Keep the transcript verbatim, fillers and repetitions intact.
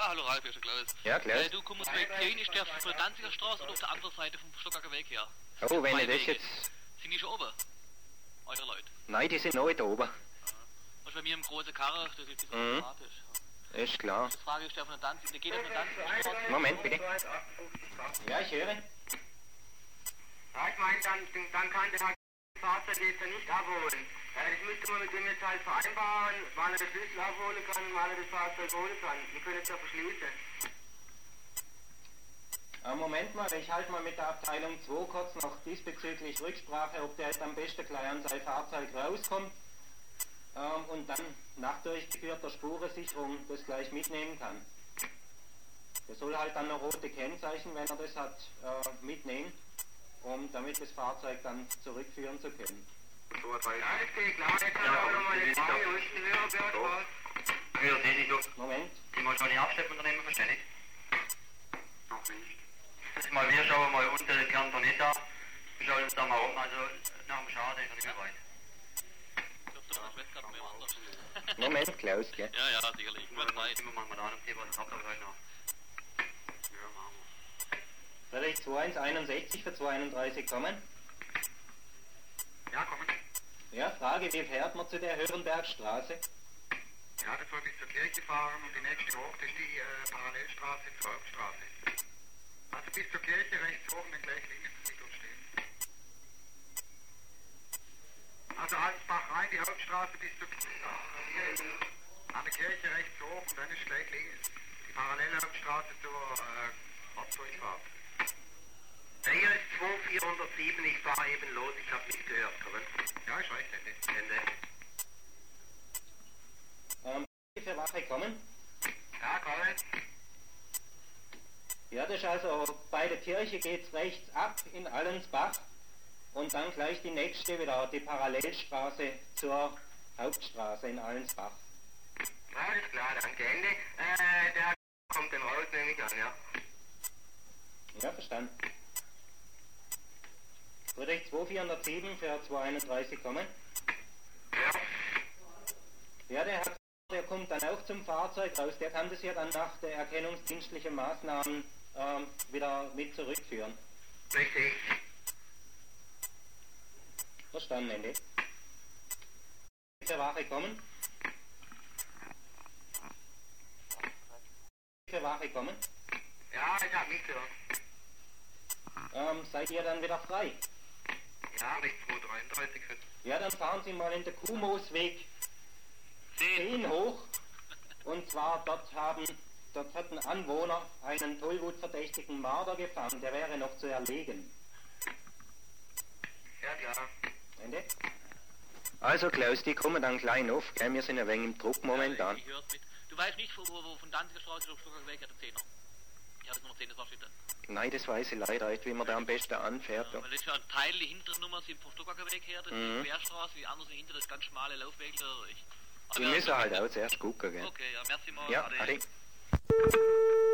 Ja, hallo Ralf, hier ist der Klaus. Ja, Klaus. Äh, du kommst weg, Köln ist der von der Danziger Straße oder auf der anderen Seite vom Stockacker Weg her? Oh, wenn ich das Wege. jetzt... Sind die schon oben? Eure Leute? Nein, die sind noch nicht oben. Was bei mir im großen Karre, das ist so Mhm. dramatisch. Ist klar. Die Frage ist der von der Danziger, der geht auf der Danziger Straße. Moment, bitte. Ja, ich höre. Ja, ich meine, dann, dann kann der Herr Fahrzeug jetzt ja nicht abholen. Ja, das müsste man mit dem jetzt halt vereinbaren, wann er den Schlüssel abholen kann und wann er das Fahrzeug holen kann. Wir können es ja verschließen. Äh, Moment mal, ich halte mal mit der Abteilung zwei kurz noch diesbezüglich Rücksprache, ob der jetzt am besten gleich an sein Fahrzeug rauskommt ähm, und dann nach durchgeführter Spurensicherung das gleich mitnehmen kann. Der soll halt dann noch rote Kennzeichen, wenn er das hat, äh, mitnehmen, um damit das Fahrzeug dann zurückführen zu können. Ja, das geht klar. Jetzt haben wir nochmal eine Frage. Wo ist denn der Berg raus? Ja, sehe ich doch. Moment. Die mal schon die Abschleppunternehmen verständigt. Noch nicht. Das mal, wir schauen mal unter den Kern von Netta. Wir schauen uns da mal um. Also nach dem Schaden ist er nicht mehr weit. Ich glaube, der Schwester hat mir anders. Moment, Klaus, gell? Ja, ja, sicherlich. Ich Wird wollte mal Zeit. immer mal an, um die was habt ihr heute noch. Ja, machen wir. Soll ich zwei eins einundsechzig für zwei einunddreißig kommen? Ja, kommen. Ja, Frage, wie fährt man zu der Hörenbergstraße? Ja, das soll bis zur Kirche fahren und die nächste hoch, das ist die äh, Parallelstraße zur Hauptstraße. Also bis zur Kirche rechts hoch und dann gleich links nicht dort stehen. Also Alsbach rein, die Hauptstraße bis zur Kirche. An der Kirche rechts hoch und dann ist gleich links die Parallelhauptstraße zur äh, Ortsdurchfahrt. Hier ist zwei vierhundertsieben, ich fahre eben los, ich habe nicht gehört, kommen. Ja, ist recht, Ende. Ende. Ähm, für Wache kommen? Ja, kommen. Ja, das ist also, bei der Kirche geht's rechts ab in Allensbach und dann gleich die nächste wieder, die Parallelstraße zur Hauptstraße in Allensbach. Ja, alles klar, danke. Ende. Äh, der kommt dann raus, nehme ich an, ja. Ja, verstanden. Würde ich zwei vierhundertsieben für zwei einunddreißig kommen? Ja. Ja, der, hat, der kommt dann auch zum Fahrzeug raus, der kann das ja dann nach der erkennungsdienstlichen Maßnahmen ähm, wieder mit zurückführen. Richtig. Verstanden, Ende. Für Wache kommen? Für Wache kommen? Ja, ich hab nichts gehört. Ähm, seid ihr dann wieder frei? Ja, nicht zwei dreiunddreißig. Ja, dann fahren Sie mal in den Kumosweg zehn hoch. Und zwar dort haben, dort hat ein Anwohner einen tollwutverdächtigen Marder gefangen, der wäre noch zu erlegen. Ja, klar. Ende? Also Klaus, die kommen dann klein auf, gell? Wir sind ein wenig im Druck momentan. Ja, ich hör's mit. Du weißt nicht, wo, wo, wo von Danziger Straße oder Stockacker Weg hat der Zehner. Ich habe jetzt Nummer zehn, das war steht da. Nein, das weiß ich leider nicht, wie man da am besten anfährt. Ja, weil das ist ja ein Teil, die hintere Nummer sind vom Stockacker Weg her, das ist Mhm. die Querstraße, die anderen sind hinter das ganz schmale Laufweg da. Ich, Die müssen halt auch zuerst gucken, gell? Okay, ja, merci mal. Ja, Ade. ade.